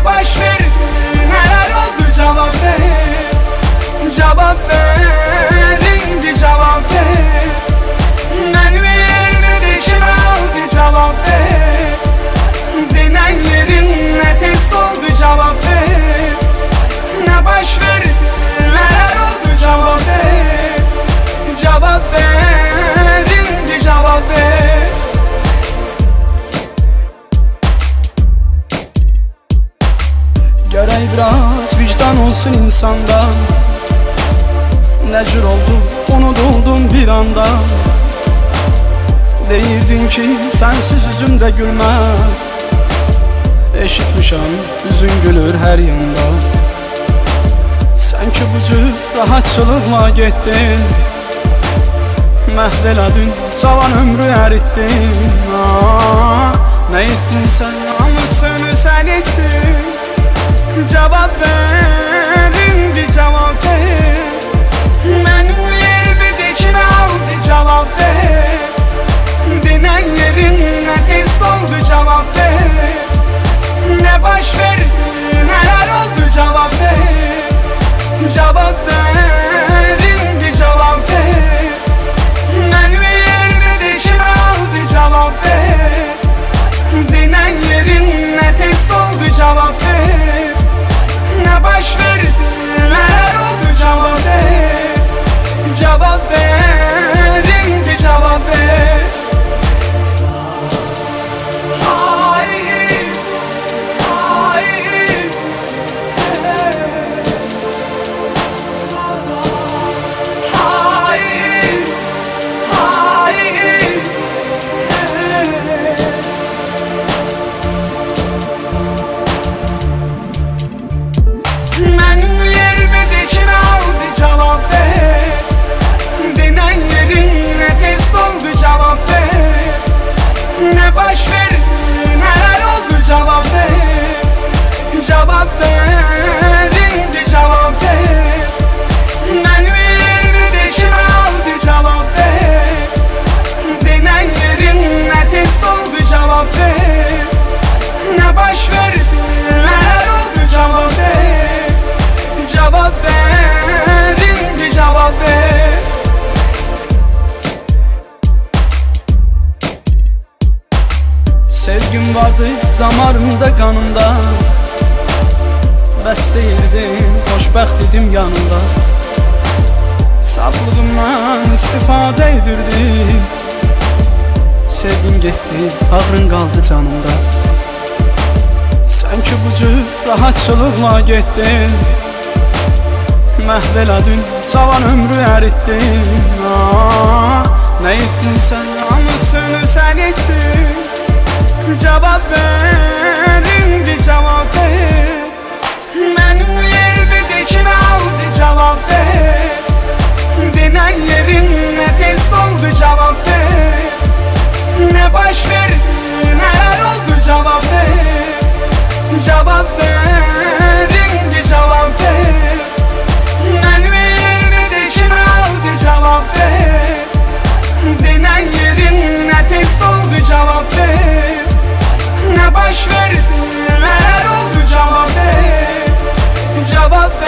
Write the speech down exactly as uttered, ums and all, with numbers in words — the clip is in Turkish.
baş verir, neler oldu cevap ver. Cevap ver, indi cevap ver. Benim yerime kime aldı cevap ver. Denen yerin ne test oldu cevap ver. Ne baş verir, neler oldu cevap ver. Cevap ver, indi cevap ver. Görey biraz vicdan olsun insanda. Ne cür oldu, unutuldum bir anda. Deyirdin ki sensiz üzüm de gülmez. Eşitmişəm, üzün gülür her yanda. Sen ki bu cür rahatçılıkla getdin. Məhv elədin, cavan ömrü əritdin. Aa, ne ettin sen, namusunu sen ettin. Cevap ver, indi cevap ver. Benim yerimi de kime aldı cevap ver. Denen yerin ne test oldu cevap ver. Ne baş verir, neler oldu cevap ver. Cevap ver, indi cevap ver. Benim yerimi de kime aldı cevap ver. Denen yerin ne test oldu cevap ver. Ne baş verir, neler oldu cevap ver. Cevap ver, indi cevap ver. Hayır, hayır, hayır, hayır. Benim yerime de kime aldı cevap ver. Denen yerin ne test oldu cevap ver. Ne baş verir, neler oldu cevap ver. Cevap ver, indi cevap ver. Benim yerime de kime aldı cevap ver. Denen yerin ne test oldu cevap ver. Ne baş verir, neler oldu cevap ver. Cevap ver, indi cevap ver. Sevgim vardı damarımda kanımda. Bəs deyildim, xoşbəxt idim yanımda. Saflığımdan istifadə edirdim. Sevgin getdi, ağrın qaldı canımda. Sen ki bu cür rahatçılıkla getdin. Məhv elədin, cavan ömrü əritdin. Aa, ne ettin sen, namusunu sen ettin. Cevap ver, indi cevap ver. Benim yerimi de kime aldı cevap ver. Denen yerin ne test oldu cevap ver. Ne baş verir, neler oldu cevap ver. Cevap ver, indi cevap ver. Benim yerimi de kime aldı cevap ver. Denen yerin ne test oldu cevap ver. Ne baş verir, neler oldu cevap ver. Cevap ver.